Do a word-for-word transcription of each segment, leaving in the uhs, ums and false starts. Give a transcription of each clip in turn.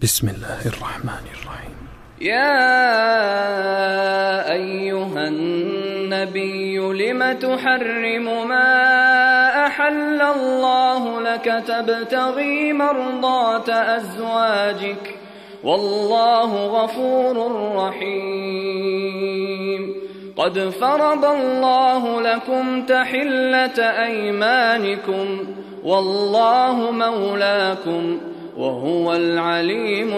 بسم الله الرحمن الرحيم. يا أيها النبي لم تحرم ما أحل الله لك تبتغي مرضات أزواجك والله غفور رحيم. قد فرض الله لكم تحلة أيمانكم والله مولاكم وهو العليم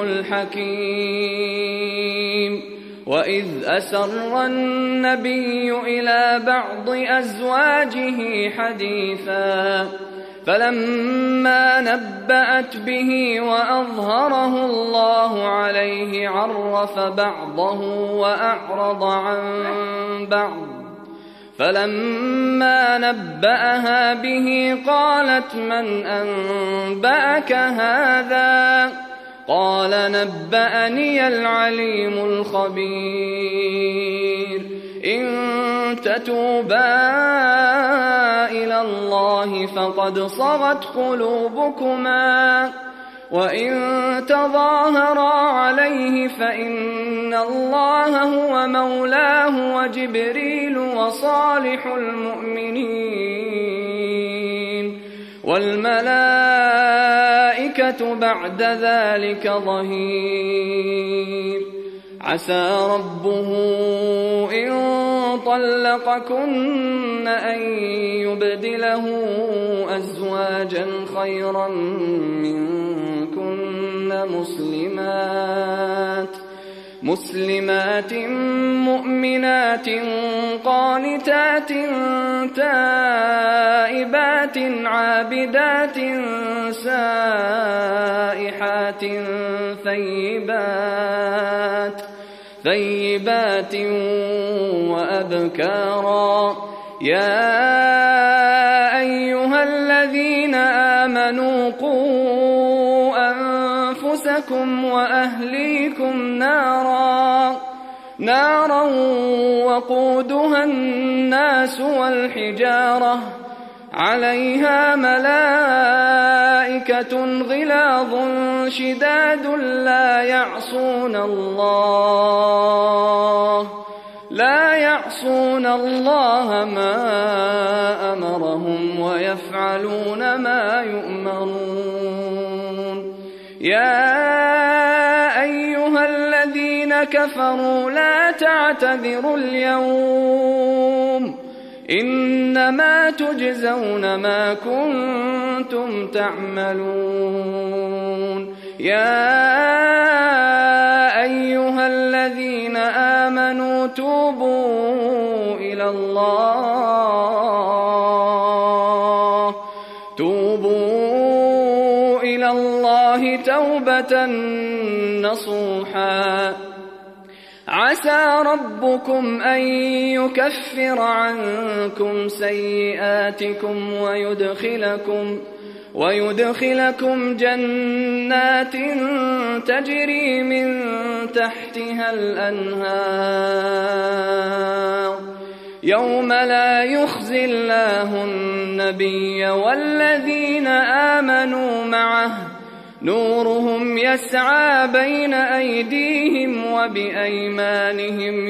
الحكيم. وإذ أسر النبي إلى بعض أزواجه حديثا فلما نبأت به وأظهره الله عليه عرف بعضه وأعرض عن بعض فلما نبأها به قالت من أنبأك هذا قال نبأني العليم الخبير. إن تتوبا إلى الله فقد صغت قلوبكما وإن تظاهرا عليه فإن الله هو مولاه وجبريل وصالح المؤمنين والملائكة بعد ذلك ظهير. عسى ربه إن طلقكن أن يبدله أزواجا خيرا منكن مسلمات مسلمات مؤمنات قانتات تائبات عابدات سائحات ثيبات ثيبات وأبكارا. يا أيها الذين آمنوا قوا أنفسكم وأهليكم نارا نارا وقودها الناس والحجارة عليها ملائكة غلاظ شداد لا يعصون الله لا يعصون الله ما أمرهم ويفعلون ما يؤمرون. يا أيها الذين كفروا لا تعتذروا اليوم إنما تجزون ما كنتم تعملون. يا أيها الذين آمنوا توبوا إلى الله توبوا إلى الله توبة نصوحا. عسى ربكم أن يكفر عنكم سيئاتكم ويدخلكم ويدخلكم جنات تجري من تحتها الأنهار يوم لا يخزي الله النبي والذين آمنوا معه نورهم يسعى بين أيديهم وبأيمانهم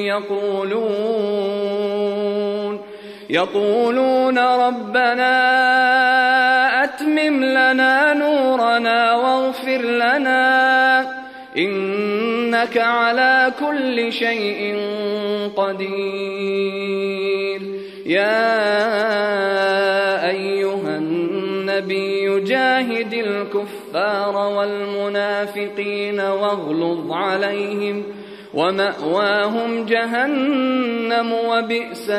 يقولون يقولون ربنا أتمم لنا نورنا واغفر لنا إنك على كل شيء قدير. يا أيها النبي جاهد الكفار والمنافقين واغلظ عليهم ومأواهم جهنم وبئس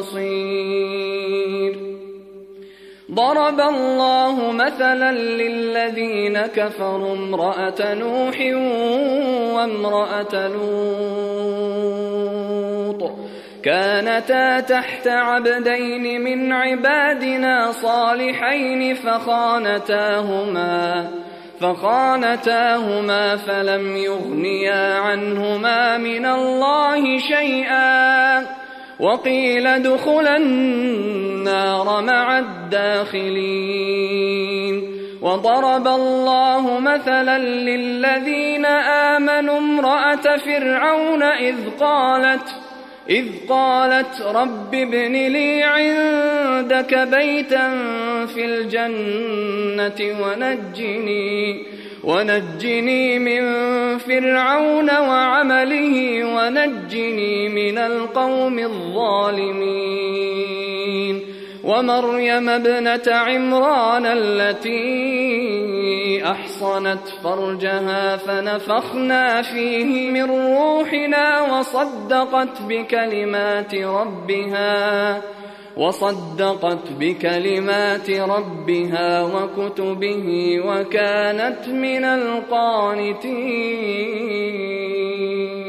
المصير. ضرب الله مثلا للذين كفروا امرأة نوح وامرأة لوط كانتا تحت عبدين من عبادنا صالحين فخانتاهما فخانتاهما فلم يغنيا عنهما من الله شيئا وقيل ادخلا النار مع الداخلين. وضرب الله مثلا للذين آمنوا امرأة فرعون إذ قالت إذ قالت رب ابن لي عندك بيتا في الجنة ونجني ونجني من فرعون وعمله ونجني من القوم الظالمين ومريم ابنة عمران التي أحصنت فرجها فنفخنا فيه من روحنا وصدقت بكلمات ربها وصدقت بكلمات ربها وكتبه وكانت من القانتين.